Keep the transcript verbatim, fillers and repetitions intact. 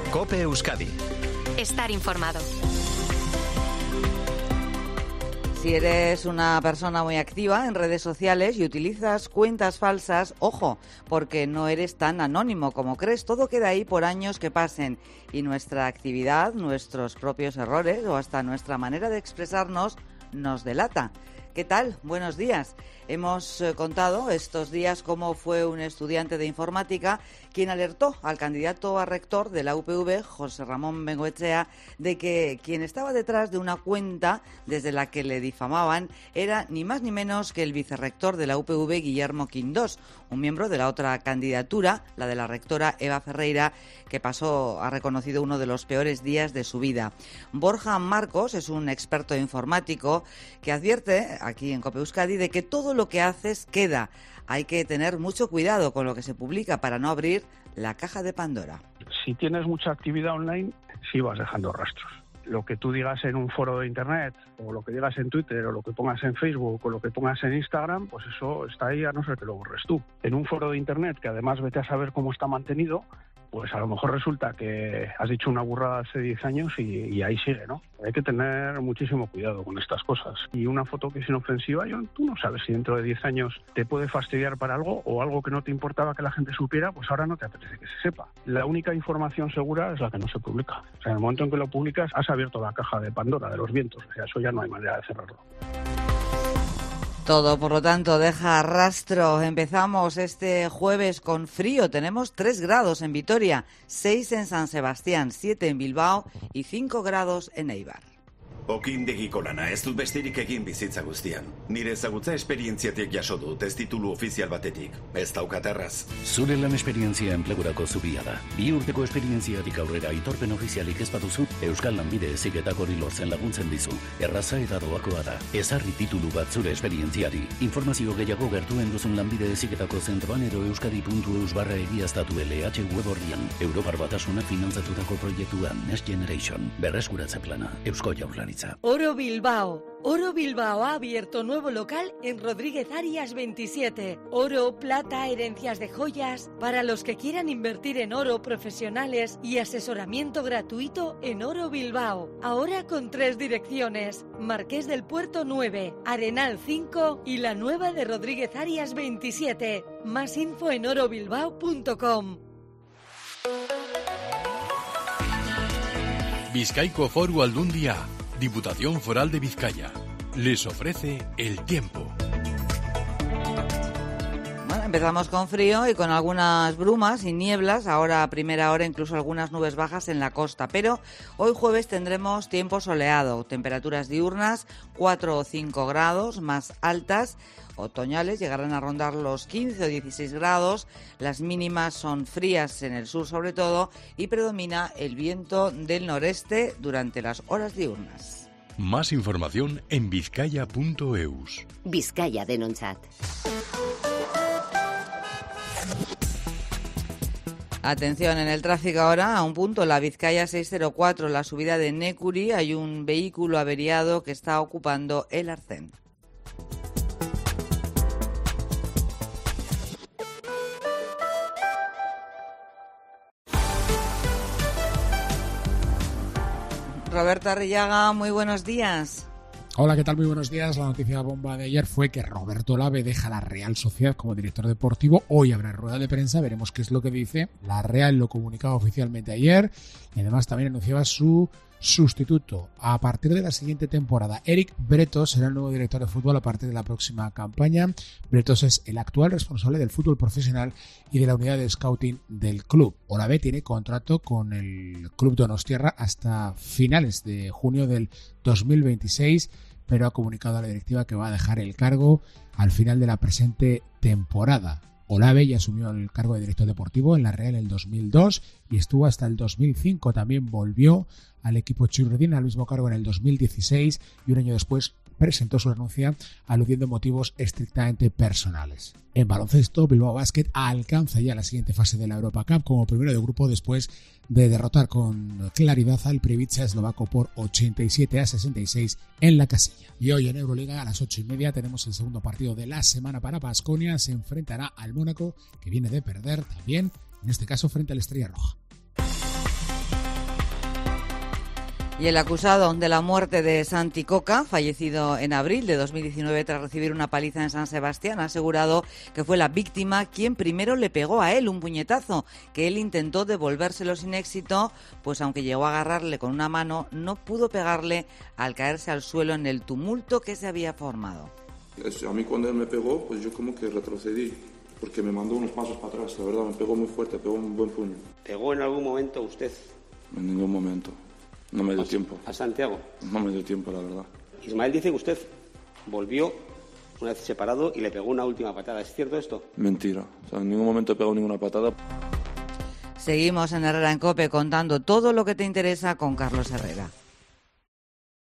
COPE Euskadi. Estar informado. Si eres una persona muy activa en redes sociales y utilizas cuentas falsas, ojo, porque no eres tan anónimo como crees. Todo queda ahí por años que pasen y nuestra actividad, nuestros propios errores o hasta nuestra manera de expresarnos nos delata. ¿Qué tal? Buenos días. Hemos eh, contado estos días cómo fue un estudiante de informática quien alertó al candidato a rector de la U P V, José Ramón Bengoechea, de que quien estaba detrás de una cuenta desde la que le difamaban era ni más ni menos que el vicerrector de la U P V, Guillermo Quindós, un miembro de la otra candidatura, la de la rectora Eva Ferreira, que pasó, ha reconocido uno de los peores días de su vida. Borja Marcos es un experto informático que advierte aquí en COPE Euskadi de que todo lo que haces queda. Hay que tener mucho cuidado con lo que se publica para no abrir la caja de Pandora. Si tienes mucha actividad online, sí vas dejando rastros. Lo que tú digas en un foro de internet, o lo que digas en Twitter, o lo que pongas en Facebook, o lo que pongas en Instagram, pues eso está ahí a no ser que lo borres tú. En un foro de internet, que además vete a saber cómo está mantenido, pues a lo mejor resulta que has dicho una burrada hace diez años y, y ahí sigue, ¿no? Hay que tener muchísimo cuidado con estas cosas. Y una foto que es inofensiva, yo, tú no sabes si dentro de diez años te puede fastidiar para algo o algo que no te importaba que la gente supiera, pues ahora no te apetece que se sepa. La única información segura es la que no se publica. O sea, en el momento en que lo publicas, has abierto la caja de Pandora, de los vientos. O sea, eso ya no hay manera de cerrarlo. Todo, por lo tanto, deja rastro. Empezamos este jueves con frío. Tenemos tres grados en Vitoria, seis en San Sebastián, siete en Bilbao y cinco grados en Eibar. Okindegiko lana ez dut besterik egin bizitza guztian. Nire ezagutza esperientziatik jaso dut, ez titulu ofizial batetik. Ez daukat erraz. Zure lan esperientzia enplegurako zubia da. Bi urteko esperientziatik aurrera aitorpen ofizialik ez baduzu, Euskal Lanbide Heziketak hori lortzen laguntzen dizu. Erraza eta doakoa da. Ezarri titulu bat zure esperientziari. Informazio gehiago gertuen duzun Lanbide Heziketako zentroan edo euskadi.eus barra egiaztatu L H web orrian. Europar Batasuna finantzatutako proiektua Next Generation. Berreskuratze plana. Eusko Jaurlaritza. Oro Bilbao. Oro Bilbao ha abierto nuevo local en Rodríguez Arias veintisiete. Oro, plata, herencias de joyas. Para los que quieran invertir en oro, profesionales y asesoramiento gratuito en Oro Bilbao. Ahora con tres direcciones. Marqués del Puerto nueve, Arenal cinco y la nueva de Rodríguez Arias veintisiete. Más info en oro bilbao punto com. Bizkaiko Foru Aldundia, Diputación Foral de Vizcaya, les ofrece el tiempo. Bueno, empezamos con frío y con algunas brumas y nieblas, ahora a primera hora incluso algunas nubes bajas en la costa, pero hoy jueves tendremos tiempo soleado, temperaturas diurnas cuatro o cinco grados más altas, otoñales llegarán a rondar los quince o dieciséis grados, las mínimas son frías en el sur sobre todo y predomina el viento del noreste durante las horas diurnas. Más información en bizkaia punto eus. Vizcaya denontzat. Atención, en el tráfico ahora, a un punto, la Vizcaya seiscientos cuatro, la subida de Nécuri, hay un vehículo averiado que está ocupando el arcén. Roberto Arrillaga, muy buenos días. Hola, ¿qué tal? Muy buenos días. La noticia bomba de ayer fue que Roberto Olave deja la Real Sociedad como director deportivo. Hoy habrá rueda de prensa, veremos qué es lo que dice. La Real lo comunicaba oficialmente ayer y además también anunciaba su sustituto. A partir de la siguiente temporada, Eric Bretos será el nuevo director de fútbol a partir de la próxima campaña. Bretos es el actual responsable del fútbol profesional y de la unidad de scouting del club. Olave tiene contrato con el club donostiarra hasta finales de junio del dos mil veintiséis, pero ha comunicado a la directiva que va a dejar el cargo al final de la presente temporada. Olave ya asumió el cargo de director deportivo en la Real en el dos mil dos y estuvo hasta el dos mil cinco. También volvió al equipo churredín al mismo cargo en el dos mil dieciséis y un año después presentó su renuncia aludiendo motivos estrictamente personales. En baloncesto, Bilbao Basket alcanza ya la siguiente fase de la Europacup como primero de grupo después de derrotar con claridad al Previtsa eslovaco por ochenta y siete a sesenta y seis en la casilla. Y hoy en Euroliga a las ocho y media tenemos el segundo partido de la semana para Baskonia. Se enfrentará al Mónaco, que viene de perder también, en este caso frente a la Estrella Roja. Y el acusado de la muerte de Santi Coca, fallecido en abril de dos mil diecinueve tras recibir una paliza en San Sebastián, ha asegurado que fue la víctima quien primero le pegó a él un puñetazo, que él intentó devolvérselo sin éxito, pues aunque llegó a agarrarle con una mano, no pudo pegarle al caerse al suelo en el tumulto que se había formado. A mí cuando él me pegó, pues yo como que retrocedí, porque me mandó unos pasos para atrás, la verdad, me pegó muy fuerte, pegó un buen puño. ¿Pegó en algún momento usted? En ningún momento. No me dio tiempo. ¿A Santiago? No me dio tiempo, la verdad. Ismael dice que usted volvió una vez separado y le pegó una última patada. ¿Es cierto esto? Mentira. O sea, en ningún momento he pegado ninguna patada. Seguimos en Herrera en COPE contando todo lo que te interesa con Carlos Herrera.